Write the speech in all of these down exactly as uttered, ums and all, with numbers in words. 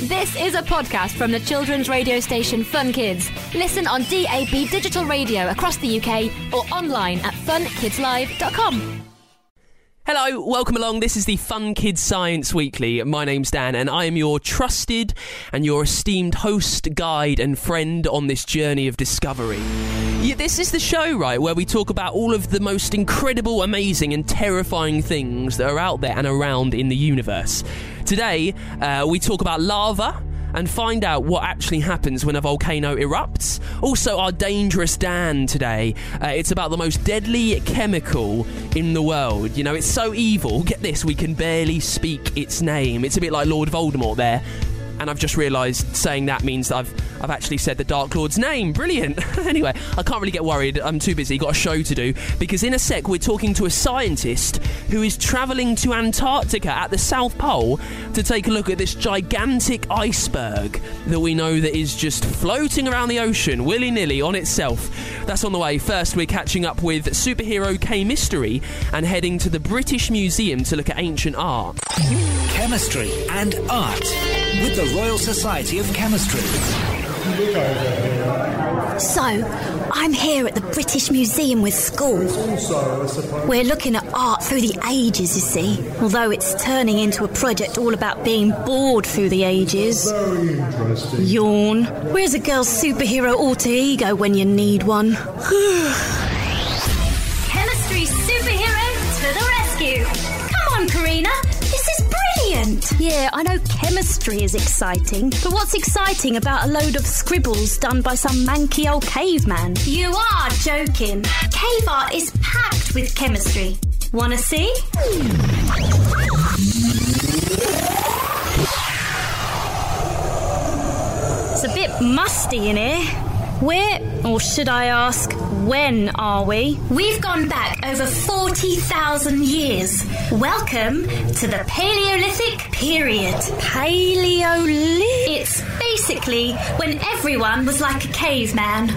This is a podcast from the children's radio station Fun Kids. Listen on D A B digital radio across the U K or online at fun kids live dot com. Hello, welcome along. This is the Fun Kids Science Weekly. My name's Dan and I am your trusted and your esteemed host, guide and friend on this journey of discovery. Yeah, this is the show, right, where we talk about all of the most incredible, amazing and terrifying things that are out there and around in the universe. Today, uh, we talk about lava and find out what actually happens when a volcano erupts. Also, our Dangerous Dan today. Uh, it's about the most deadly chemical in the world. You know, it's so evil. Get this, we can barely speak its name. It's a bit like Lord Voldemort there. And I've just realised saying that means that I've I've actually said the Dark Lord's name. Brilliant. Anyway, I can't really get worried. I'm too busy. Got a show to do. Because in a sec, we're talking to a scientist who is travelling to Antarctica at the South Pole to take a look at this gigantic iceberg that we know that is just floating around the ocean willy-nilly on itself. That's on the way. First, we're catching up with superhero K-Mystery and heading to the British Museum to look at ancient art. Chemistry and art with the Royal Society of Chemistry. So, I'm here at the British Museum with school. We're looking at art through the ages, you see. Although it's turning into a project all about being bored through the ages. Very interesting. Yawn. Where's a girl's superhero alter ego when you need one? Chemistry superhero to the rescue. Come on, Karina. This is brilliant. Yeah, I know chemistry is exciting, but what's exciting about a load of scribbles done by some manky old caveman? You are joking. Cave art is packed with chemistry. Wanna see? It's a bit musty in here. Where, or should I ask, when are we? We've gone back over forty thousand years. Welcome to the Paleolithic period. Paleolithic? It's basically when everyone was like a caveman.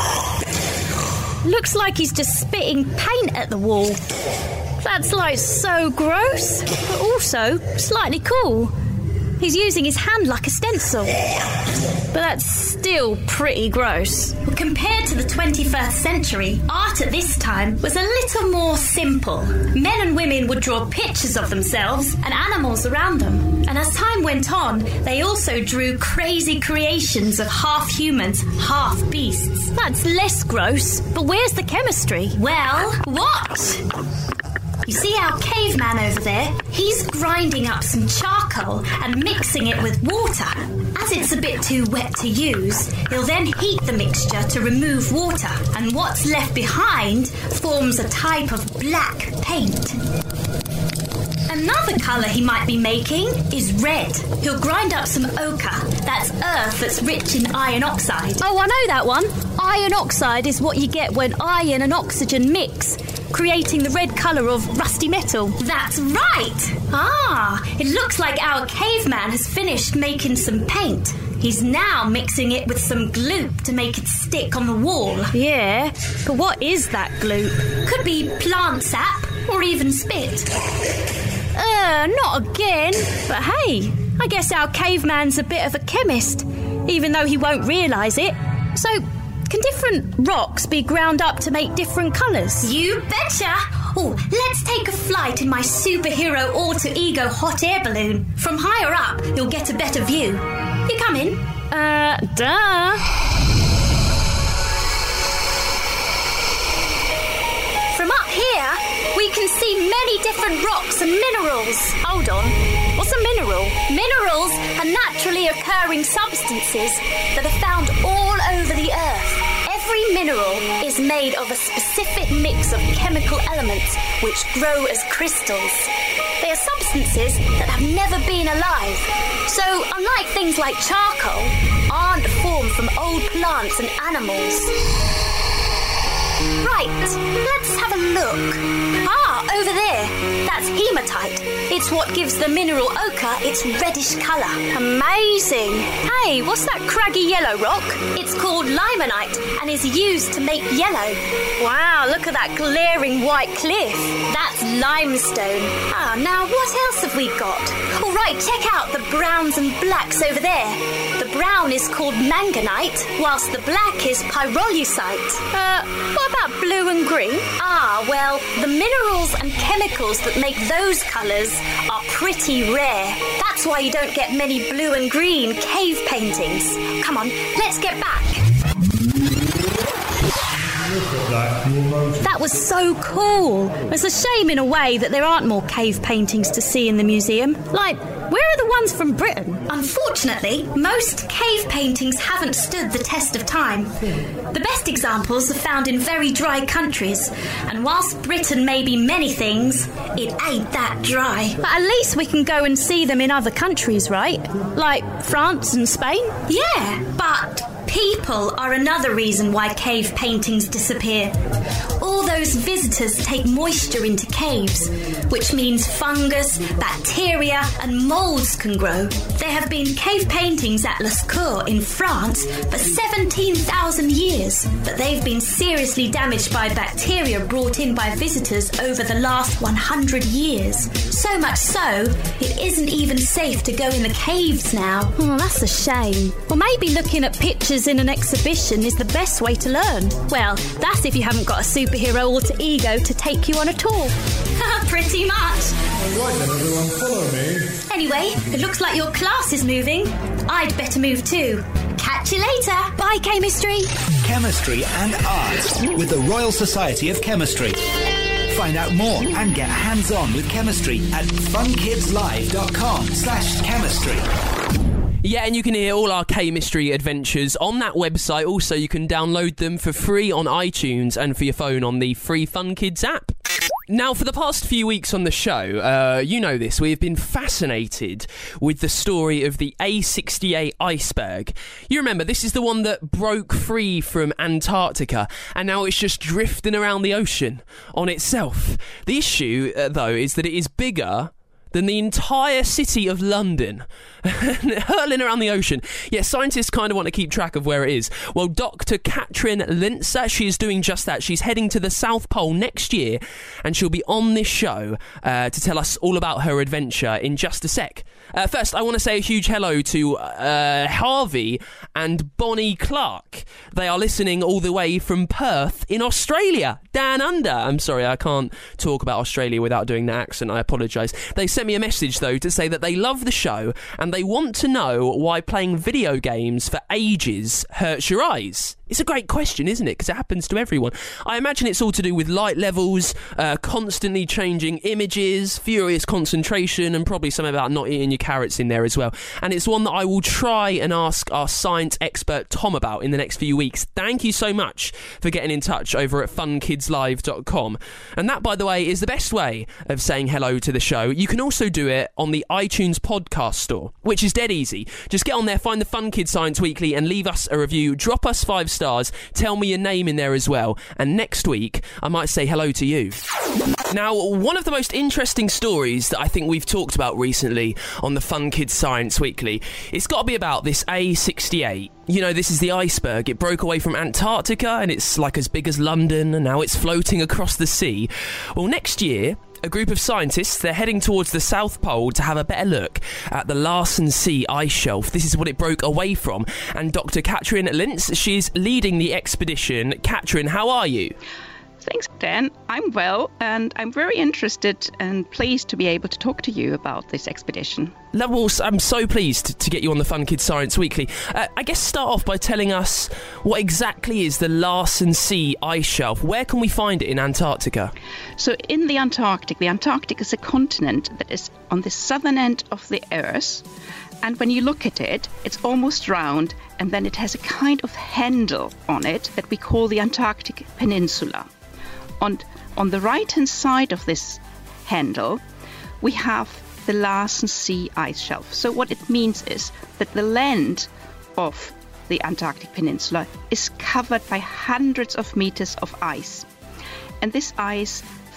Looks like he's just spitting paint at the wall. That's like so gross, but also slightly cool. He's using his hand like a stencil. But that's still pretty gross. Well, compared to the twenty-first century, art at this time was a little more simple. Men and women would draw pictures of themselves and animals around them. And as time went on, they also drew crazy creations of half humans, half beasts. That's less gross, but where's the chemistry? Well, what? You see our caveman over there? He's grinding up some charcoal and mixing it with water. As it's a bit too wet to use, he'll then heat the mixture to remove water, and what's left behind forms a type of black paint. Another colour he might be making is red. He'll grind up some ochre. That's earth that's rich in iron oxide. Oh, I know that one. Iron oxide is what you get when iron and oxygen mix, creating the red colour of rusty metal. That's right! Ah, it looks like our caveman has finished making some paint. He's now mixing it with some gloop to make it stick on the wall. Yeah, but what is that gloop? Could be plant sap or even spit. Uh, not again. But hey, I guess our caveman's a bit of a chemist, even though he won't realise it. So, can different rocks be ground up to make different colours? You betcha! Oh, let's take a flight in my superhero alter ego hot air balloon. From higher up, you'll get a better view. You come in? Uh, duh. From up here, we can see many different rocks and minerals. Hold on. What's a mineral? Minerals are naturally occurring substances that are found all over the earth. Every mineral is made of a specific mix of chemical elements which grow as crystals. They are substances that have never been alive. So, unlike things like charcoal, aren't formed from old plants and animals. Right, let's have a look. Ah, over there? That's hematite. It's what gives the mineral ochre its reddish colour. Amazing. Hey, what's that craggy yellow rock? It's called limonite and is used to make yellow. Wow, look at that glaring white cliff. That's limestone. Ah, now what else have we got? All right, check out the browns and blacks over there. The brown is called manganite, whilst the black is pyrolusite. Uh, what about blue and green? Ah, well, the minerals and chemicals that make those colours are pretty rare. That's why you don't get many blue and green cave paintings. Come on, let's get back. That was so cool. It's a shame in a way that there aren't more cave paintings to see in the museum. Like, where are the ones from Britain? Unfortunately, most cave paintings haven't stood the test of time. The best examples are found in very dry countries, and whilst Britain may be many things, it ain't that dry. But at least we can go and see them in other countries, right? Like France and Spain? Yeah, but people are another reason why cave paintings disappear. All those visitors take moisture into caves, which means fungus, bacteria and moulds can grow. There have been cave paintings at Lascaux in France for seventeen thousand years, but they've been seriously damaged by bacteria brought in by visitors over the last one hundred years. So much so, it isn't even safe to go in the caves now. Oh, that's a shame. Well, maybe looking at pictures in an exhibition is the best way to learn. Well, that's if you haven't got a superhero alter ego to take you on a tour. Pretty much. All right then, everyone, follow me. Anyway, it looks like your class is moving. I'd better move too. Catch you later. Bye, chemistry. Chemistry and art with the Royal Society of Chemistry. Find out more and get hands-on with chemistry at funkidslive.com slash chemistry. Yeah, and you can hear all our K-Mystery adventures on that website. Also, you can download them for free on iTunes and for your phone on the free Fun Kids app. Now, for the past few weeks on the show, uh, you know this, we have been fascinated with the story of the A sixty-eight iceberg. You remember, this is the one that broke free from Antarctica, and now it's just drifting around the ocean on itself. The issue, uh, though, is that it is bigger than the entire city of London, hurling around the ocean. Yeah, scientists kind of want to keep track of where it is. Well, Doctor Katrin Linzer, she is doing just that. She's heading to the South Pole next year, and she'll be on this show uh, to tell us all about her adventure in just a sec. Uh, first, I want to say a huge hello to uh, Harvey and Bonnie Clark. They are listening all the way from Perth in Australia, down under. I'm sorry, I can't talk about Australia without doing that accent. I apologise. They sent me a message, though, to say that they love the show and they want to know why playing video games for ages hurts your eyes. It's a great question, isn't it? Because it happens to everyone. I imagine it's all to do with light levels, uh, constantly changing images, furious concentration, and probably something about not eating your carrots in there as well. And it's one that I will try and ask our science expert Tom about in the next few weeks. Thank you so much for getting in touch over at fun kids live dot com. And that, by the way, is the best way of saying hello to the show. You can also do it on the iTunes podcast store, which is dead easy. Just get on there, find the Fun Kids Science Weekly, and leave us a review. Drop us five stars. Tell me your name in there as well, and next week I might say hello to you. Now, one of the most interesting stories that I think we've talked about recently on the Fun Kids Science Weekly, it's got to be about this A sixty-eight. You know, this is the iceberg. It broke away from Antarctica and it's like as big as London, and now it's floating across the sea. Well, next year, a group of scientists, they're heading towards the South Pole to have a better look at the Larsen C ice shelf. This is what it broke away from. And Doctor Katrin Linzer, she's leading the expedition. Katrin, how are you? Thanks, Dan. I'm well, and I'm very interested and pleased to be able to talk to you about this expedition. Well, I'm so pleased to get you on the Fun Kids Science Weekly. Uh, I guess start off by telling us what exactly is the Larsen C ice shelf. Where can we find it in Antarctica? So in the Antarctic, the Antarctic is a continent that is on the southern end of the Earth. And when you look at it, it's almost round, and then it has a kind of handle on it that we call the Antarctic Peninsula. On, on the right-hand side of this handle, we have the Larsen C ice shelf. So what it means is that the land of the Antarctic Peninsula is covered by hundreds of meters of ice. And this ice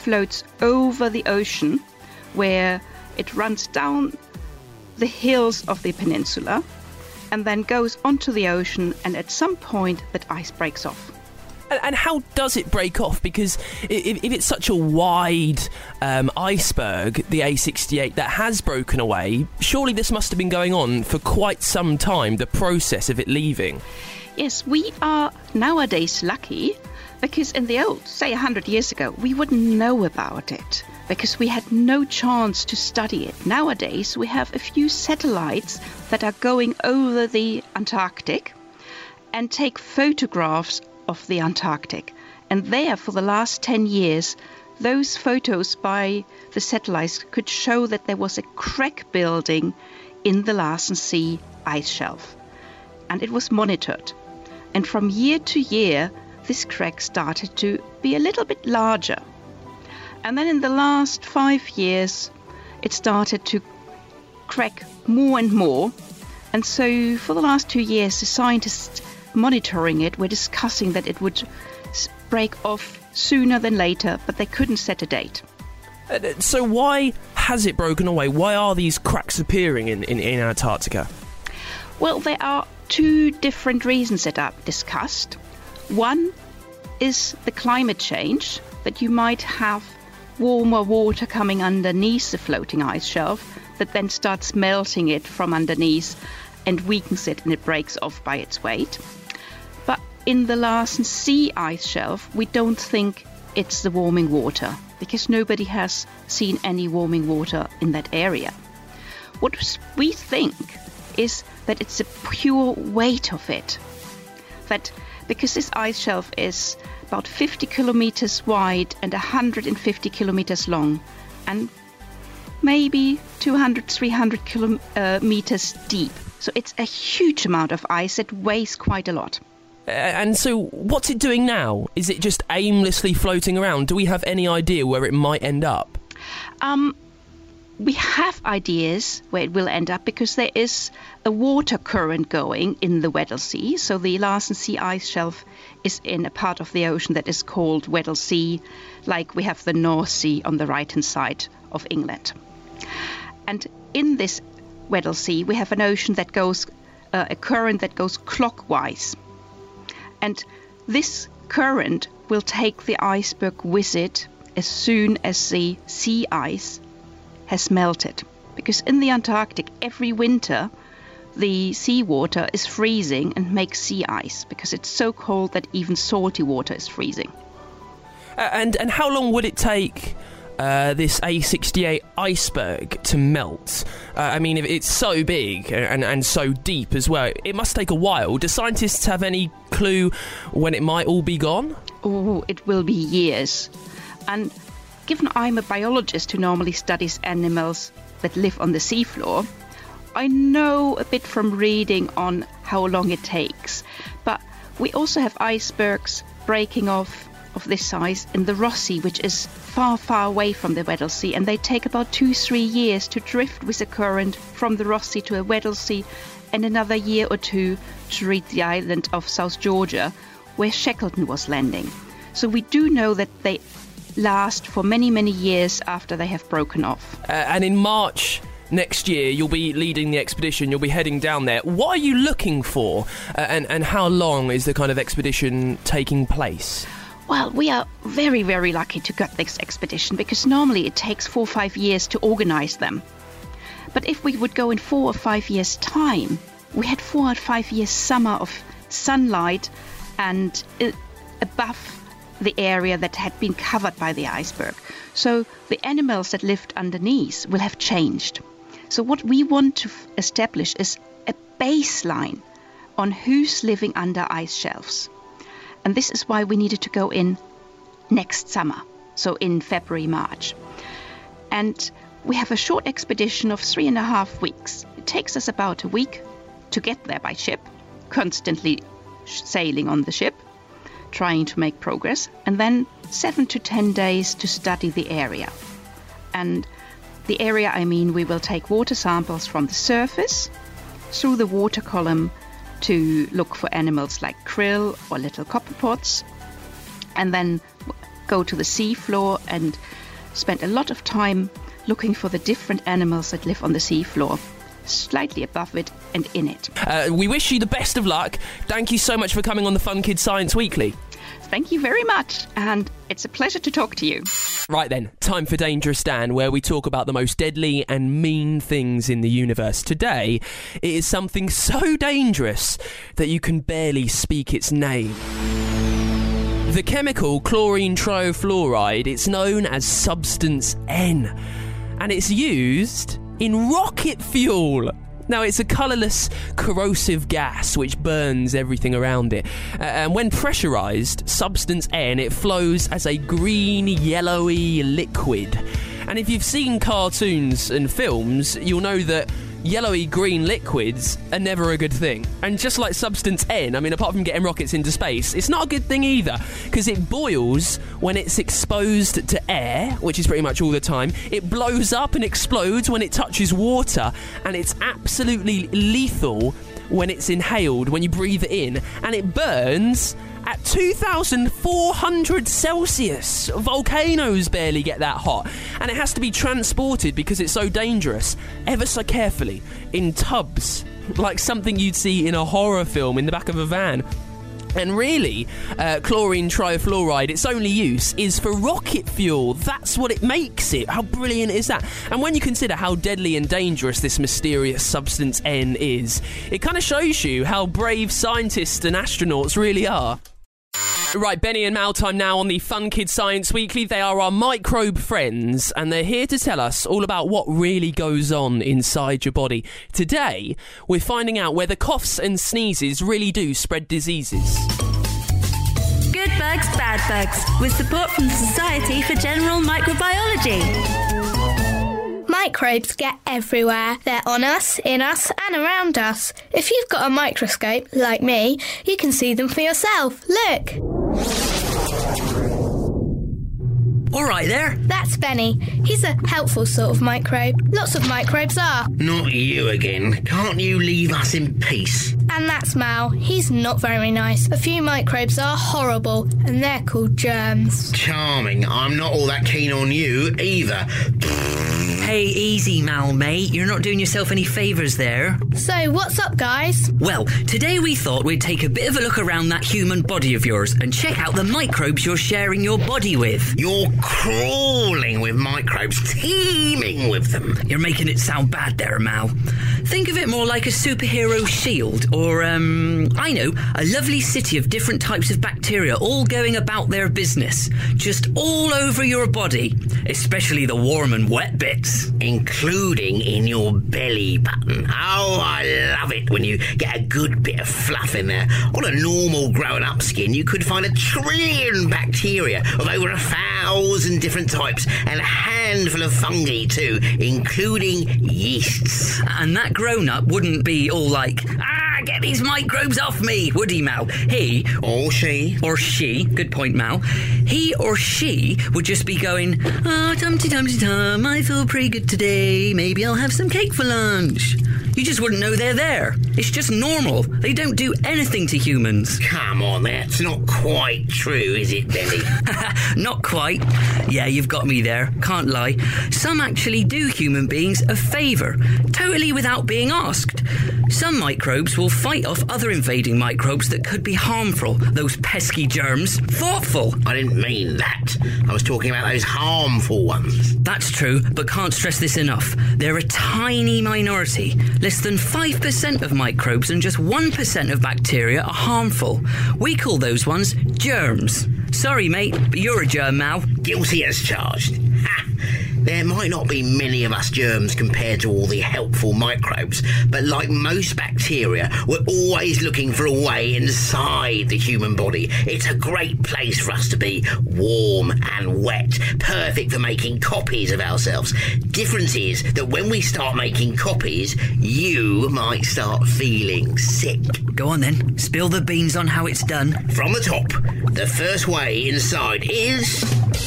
floats over the ocean, where it runs down the hills of the peninsula and then goes onto the ocean, and at some point that ice breaks off. And, and how does it break off? Because if, if it's such a wide um, iceberg, the A sixty-eight, that has broken away, surely this must have been going on for quite some time, the process of it leaving. Yes, we are nowadays lucky, because in the old, say one hundred years ago, we wouldn't know about it, because we had no chance to study it. Nowadays, we have a few satellites that are going over the Antarctic and take photographs of the Antarctic. And there, for the last ten years, those photos by the satellites could show that there was a crack building in the Larsen C ice shelf. And it was monitored. And from year to year, this crack started to be a little bit larger. And then in the last five years, it started to crack more and more. And so for the last two years, the scientists monitoring it were discussing that it would break off sooner than later, but they couldn't set a date. Uh, so why has it broken away? Why are these cracks appearing in, in, in Antarctica? Well, there are two different reasons that are discussed. One is the climate change, that you might have warmer water coming underneath the floating ice shelf that then starts melting it from underneath and weakens it, and it breaks off by its weight. But in the Larsen C ice shelf, we don't think it's the warming water, because nobody has seen any warming water in that area. What we think is that it's the pure weight of it. That because this ice shelf is about fifty kilometers wide and one hundred fifty kilometers long, and maybe two hundred, three hundred kilometers deep. So it's a huge amount of ice that weighs quite a lot. Uh, and so what's it doing now? Is it just aimlessly floating around? Do we have any idea where it might end up? Um, we have ideas where it will end up, because there is a water current going in the Weddell Sea. So the Larsen C ice shelf is in a part of the ocean that is called Weddell Sea, like we have the North Sea on the right-hand side of England. And in this Weddell Sea, we have an ocean that goes, uh, a current that goes clockwise. And this current will take the iceberg with it as soon as the sea ice has melted. Because in the Antarctic, every winter, the seawater is freezing and makes sea ice, because it's so cold that even salty water is freezing. Uh, and, and how long would it take Uh, this A sixty-eight iceberg to melt? Uh, I mean, if it's so big and, and so deep as well, it must take a while. Do scientists have any clue when it might all be gone? Oh, it will be years. And given I'm a biologist who normally studies animals that live on the seafloor, I know a bit from reading on how long it takes. But we also have icebergs breaking off of this size in the Ross Sea, which is far, far away from the Weddell Sea, and they take about two, three years to drift with the current from the Ross Sea to a Weddell Sea, and another year or two to reach the island of South Georgia, where Shackleton was landing. So we do know that they last for many, many years after they have broken off. Uh, and in March next year, you'll be leading the expedition, you'll be heading down there. What are you looking for, uh, and, and how long is the kind of expedition taking place? Well, we are very, very lucky to get this expedition, because normally it takes four or five years to organize them. But if we would go in four or five years' time, we had four or five years summer of sunlight and uh, above the area that had been covered by the iceberg. So the animals that lived underneath will have changed. So what we want to f- establish is a baseline on who's living under ice shelves. And this is why we needed to go in next summer, so in February, March. And we have a short expedition of three and a half weeks. It takes us about a week to get there by ship, constantly sailing on the ship, trying to make progress, and then seven to ten days to study the area. And the area, I mean, we will take water samples from the surface through the water column to look for animals like krill or little copperpods. And then go to the sea floor and spend a lot of time looking for the different animals that live on the sea floor, slightly above it and in it. Uh, we wish you the best of luck. Thank you so much for coming on the Fun Kids Science Weekly. Thank you very much, and it's a pleasure to talk to you. Right then, time for Dangerous Dan, where we talk about the most deadly and mean things in the universe. Today, it is something so dangerous that you can barely speak its name. The chemical chlorine triofluoride, it's known as Substance N, and it's used in rocket fuel. Now, it's a colourless, corrosive gas which burns everything around it. Uh, and when pressurised, Substance N, it flows as a green, yellowy liquid. And if you've seen cartoons and films, you'll know that yellowy green liquids are never a good thing. And just like Substance N, I mean, apart from getting rockets into space, it's not a good thing either, because it boils when it's exposed to air, which is pretty much all the time. It blows up and explodes when it touches water, and it's absolutely lethal when it's inhaled, when you breathe it in, and it burns at two thousand four hundred Celsius. Volcanoes barely get that hot. And it has to be transported, because it's so dangerous, ever so carefully, in tubs, like something you'd see in a horror film in the back of a van. And really, uh, chlorine triofluoride, its only use is for rocket fuel. That's what it makes it. How brilliant is that? And when you consider how deadly and dangerous this mysterious Substance N is, it kind of shows you how brave scientists and astronauts really are. Right, Benny and Mal time now on the Fun Kids Science Weekly. They are our microbe friends, and they're here to tell us all about what really goes on inside your body. Today, we're finding out whether coughs and sneezes really do spread diseases. Good bugs, bad bugs, with support from the Society for General Microbiology. Microbes get everywhere. They're on us, in us, and around us. If you've got a microscope, like me, you can see them for yourself. Look! All right there. That's Benny. He's a helpful sort of microbe. Lots of microbes are. Not you again. Can't you leave us in peace? And that's Mal. He's not very nice. A few microbes are horrible, and they're called germs. Charming. I'm not all that keen on you either. Hey, easy, Mal, mate. You're not doing yourself any favours there. So, what's up, guys? Well, today we thought we'd take a bit of a look around that human body of yours and check out the microbes you're sharing your body with. You're crawling with microbes, teeming with them. You're making it sound bad there, Mal. Think of it more like a superhero shield, or, um, I know, a lovely city of different types of bacteria all going about their business, just all over your body, especially the warm and wet bits. Including in your belly button. Oh, I love it when you get a good bit of fluff in there. On a normal grown-up skin, you could find a trillion bacteria of over a thousand different types, and a handful of fungi too, including yeasts. And that grown-up wouldn't be all like, ah, get these microbes off me, would he, Mal? He, or she, or she, good point, Mal, he or she would just be going, ah, oh, tum-ty-tum-ty-tum, I feel pretty good today, maybe I'll have some cake for lunch. You just wouldn't know they're there. It's just normal. They don't do anything to humans. Come on, that's not quite true, is it, Benny? Not quite. Yeah, you've got me there. Can't lie. Some actually do human beings a favour, totally without being asked. Some microbes will fight off other invading microbes that could be harmful. Those pesky germs. Thoughtful. I didn't mean that. I was talking about those harmful ones. That's true, but can't stress this enough. They're a tiny minority. Less than five percent of microbes and just one percent of bacteria are harmful. We call those ones germs. Sorry, mate, but you're a germ, Mal. Guilty as charged. Ha! There might not be many of us germs compared to all the helpful microbes, but like most bacteria, we're always looking for a way inside the human body. It's a great place for us to be, warm and wet, perfect for making copies of ourselves. Difference is that when we start making copies, you might start feeling sick. Go on then, spill the beans on how it's done. From the top, the first way inside is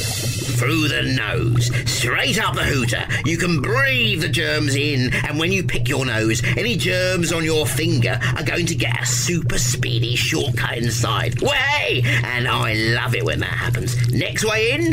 Through the nose, straight up the hooter. You can breathe the germs in, and when you pick your nose, any germs on your finger are going to get a super speedy shortcut inside. Way! And I love it when that happens. Next way in.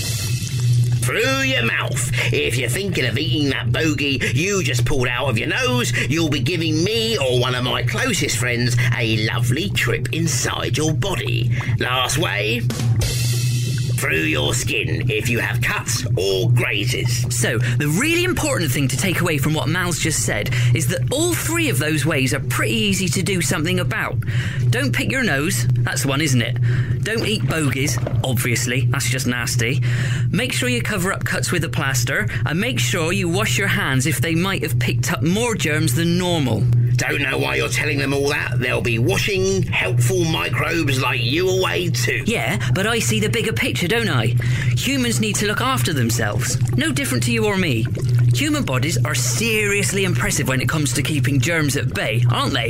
Through your mouth. If you're thinking of eating that bogey you just pulled out of your nose, you'll be giving me or one of my closest friends a lovely trip inside your body. Last way. Through your skin if you have cuts or grazes. So, the really important thing to take away from what Mal's just said is that all three of those ways are pretty easy to do something about. Don't pick your nose, that's the one, isn't it? Don't eat bogies, obviously, that's just nasty. Make sure you cover up cuts with a plaster, and make sure you wash your hands if they might have picked up more germs than normal. Don't know why you're telling them all that. They'll be washing helpful microbes like you away too. Yeah, but I see the bigger picture, don't I? Humans need to look after themselves. No different to you or me. Human bodies are seriously impressive when it comes to keeping germs at bay, aren't they?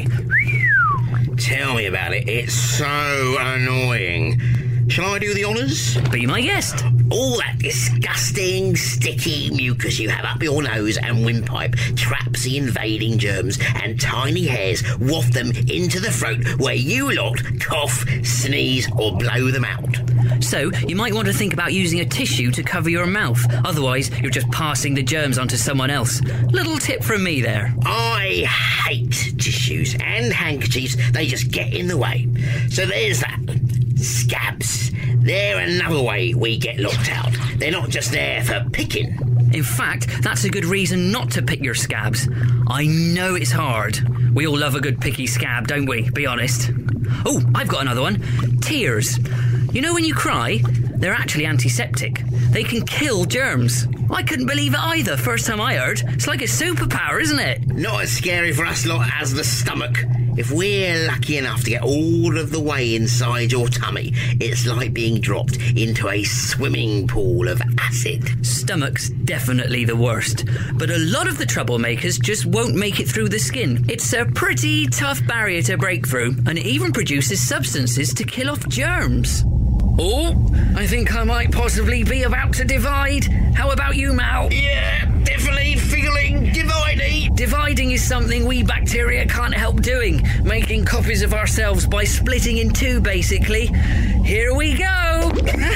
Tell me about it. It's so annoying. Shall I do the honours? Be my guest. All that disgusting, sticky mucus you have up your nose and windpipe traps the invading germs, and tiny hairs waft them into the throat where you lot cough, sneeze or blow them out. So, you might want to think about using a tissue to cover your mouth. Otherwise, you're just passing the germs on to someone else. Little tip from me there. I hate tissues and handkerchiefs. They just get in the way. So there's that. Scabs. They're another way we get locked out. They're not just there for picking. In fact, that's a good reason not to pick your scabs. I know it's hard. We all love a good picky scab, don't we? Be honest. Oh, I've got another one. Tears. You know when you cry, they're actually antiseptic. They can kill germs. I couldn't believe it either, first time I heard. It's like a superpower, isn't it? Not as scary for us lot as the stomach. If we're lucky enough to get all of the way inside your tummy, it's like being dropped into a swimming pool of acid. Stomach's definitely the worst. But a lot of the troublemakers just won't make it through the skin. It's a pretty tough barrier to break through, and it even produces substances to kill off germs. Oh, I think I might possibly be about to divide. How about you, Mal? Yeah, definitely feeling dividing. Dividing is something we bacteria can't help doing, making copies of ourselves by splitting in two, basically. Here we go.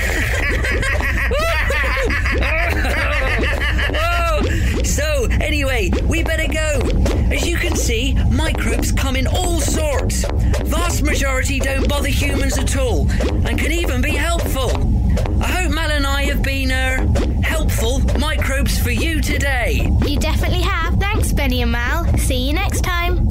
Whoa. So, anyway, we better go. As you can see, microbes come in all sorts. Vast majority don't bother humans at all, and can even be helpful. I hope Mal and I have been, uh, helpful microbes for you today. You definitely have. Thanks, Benny and Mal. See you next time.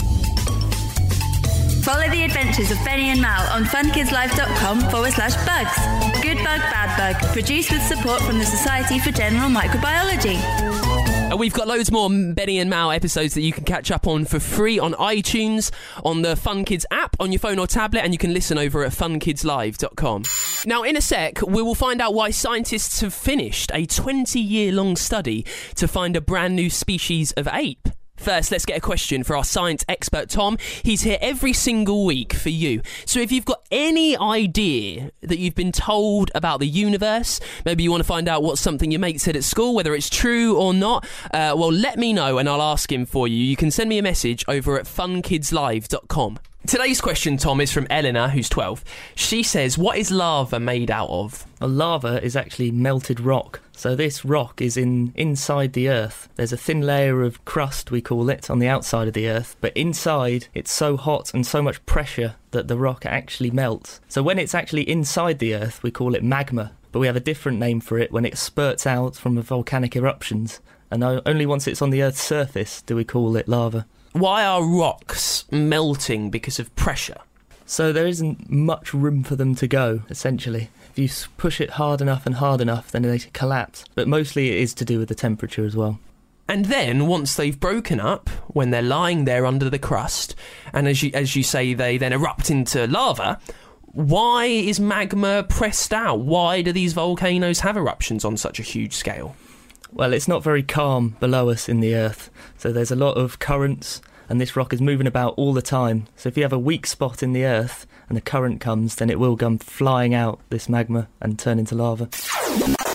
Follow the adventures of Benny and Mal on funkidslive.com forward slash bugs. Good Bug, Bad Bug. Produced with support from the Society for General Microbiology. And we've got loads more Benny and Mal episodes that you can catch up on for free on iTunes, on the Fun Kids app, on your phone or tablet, and you can listen over at fun kids live dot com. Now, in a sec, we will find out why scientists have finished a twenty-year-long study to find a brand new species of ape. First, let's get a question for our science expert, Tom. He's here every single week for you. So if you've got any idea that you've been told about the universe, maybe you want to find out what something your mate said at school, whether it's true or not, uh, well, let me know and I'll ask him for you. You can send me a message over at fun kids live dot com. Today's question, Tom, is from Eleanor, who's twelve. She says, what is lava made out of? Well, lava is actually melted rock. So this rock is in inside the Earth. There's a thin layer of crust, we call it, on the outside of the Earth. But inside, it's so hot and so much pressure that the rock actually melts. So when it's actually inside the Earth, we call it magma. But we have a different name for it when it spurts out from the volcanic eruptions. And only once it's on the Earth's surface do we call it lava. Why are rocks melting because of pressure? So there isn't much room for them to go, essentially. If you push it hard enough and hard enough, then they collapse. But mostly it is to do with the temperature as well. And then, once they've broken up, when they're lying there under the crust, and as you, as you say, they then erupt into lava, why is magma pressed out? Why do these volcanoes have eruptions on such a huge scale? Well, it's not very calm below us in the Earth, so there's a lot of currents, and this rock is moving about all the time. So if you have a weak spot in the Earth and the current comes, then it will come flying out, this magma, and turn into lava.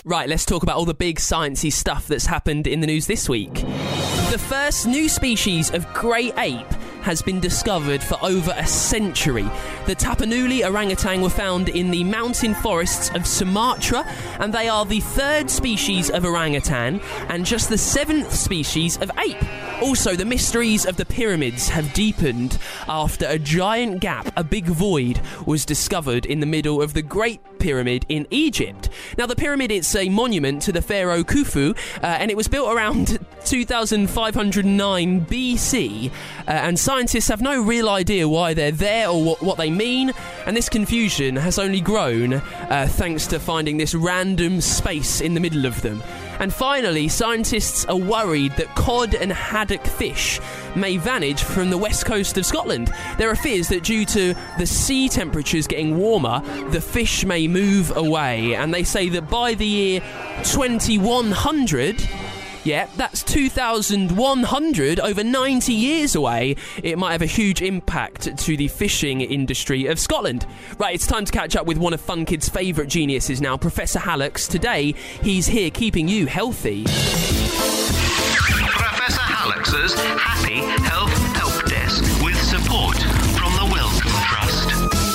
Right, let's talk about all the big sciencey stuff that's happened in the news this week. The first new species of grey ape has been discovered for over a century. The Tapanuli orangutan were found in the mountain forests of Sumatra, and they are the third species of orangutan and just the seventh species of ape. Also, the mysteries of the pyramids have deepened after a giant gap, a big void, was discovered in the middle of the Great Pyramid in Egypt. Now, the pyramid, it's a monument to the pharaoh Khufu, uh, and it was built around two thousand five hundred nine B C, uh, and scientists have no real idea why they're there or what, what they mean, and this confusion has only grown uh, thanks to finding this random space in the middle of them. And finally, scientists are worried that cod and haddock fish may vanish from the west coast of Scotland. There are fears that due to the sea temperatures getting warmer, the fish may move away, and they say that by the year twenty-one hundred... yeah, that's two thousand one hundred, over ninety years away. It might have a huge impact to the fishing industry of Scotland. Right, it's time to catch up with one of Fun Kids' favourite geniuses now, Professor Hallux. Today, he's here keeping you healthy. Professor Hallux's Happy Health Help Desk with support from the Wellcome Trust.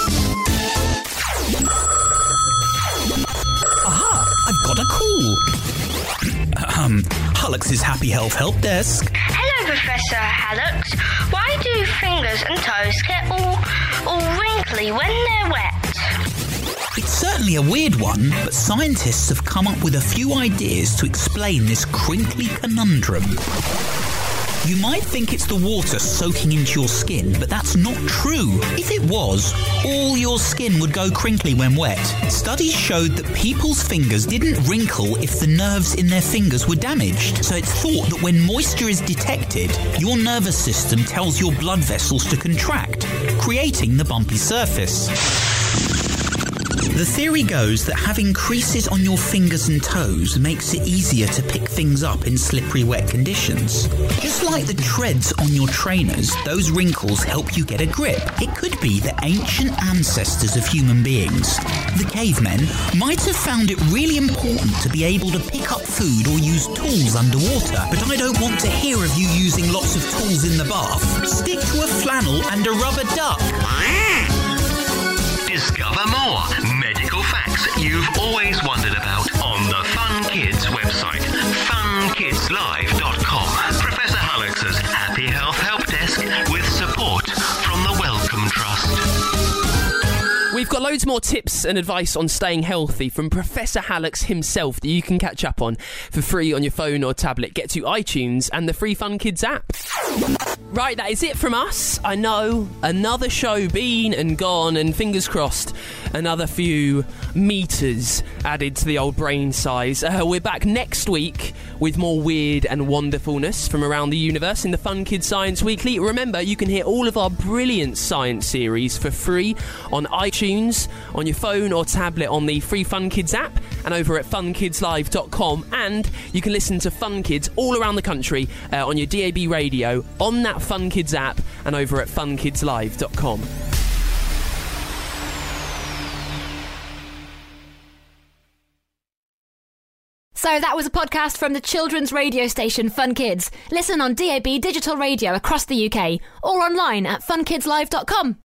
Aha, I've got a call. Um, Hallux's Happy Health Help Desk. Hello, Professor Hallux. Why do fingers and toes get all, all wrinkly when they're wet? It's certainly a weird one, but scientists have come up with a few ideas to explain this crinkly conundrum. You might think it's the water soaking into your skin, but that's not true. If it was, all your skin would go crinkly when wet. Studies showed that people's fingers didn't wrinkle if the nerves in their fingers were damaged. So it's thought that when moisture is detected, your nervous system tells your blood vessels to contract, creating the bumpy surface. The theory goes that having creases on your fingers and toes makes it easier to pick things up in slippery, wet conditions. Just like the treads on your trainers, those wrinkles help you get a grip. It could be the ancient ancestors of human beings, the cavemen, might have found it really important to be able to pick up food or use tools underwater. But I don't want to hear of you using lots of tools in the bath. Stick to a flannel and a rubber duck. Discover more medical facts you've always wondered about on the Fun Kids website, fun kids live dot com. Professor Hallux's Happy Health Help Desk with support from the Wellcome Trust. We've got loads more tips and advice on staying healthy from Professor Hallux himself that you can catch up on for free on your phone or tablet. Get to iTunes and the free Fun Kids app. Right, that is it from us. I know, another show been and gone, and fingers crossed, another few metres added to the old brain size. Uh, we're back next week with more weird and wonderfulness from around the universe in the Fun Kids Science Weekly. Remember, you can hear all of our brilliant science series for free on iTunes, on your phone or tablet on the free Fun Kids app, and over at fun kids live dot com. And you can listen to Fun Kids all around the country uh, on your D A B radio, on that Fun Kids app, and over at fun kids live dot com. So that was a podcast from the children's radio station Fun Kids. Listen on D A B digital radio across the U K or online at fun kids live dot com.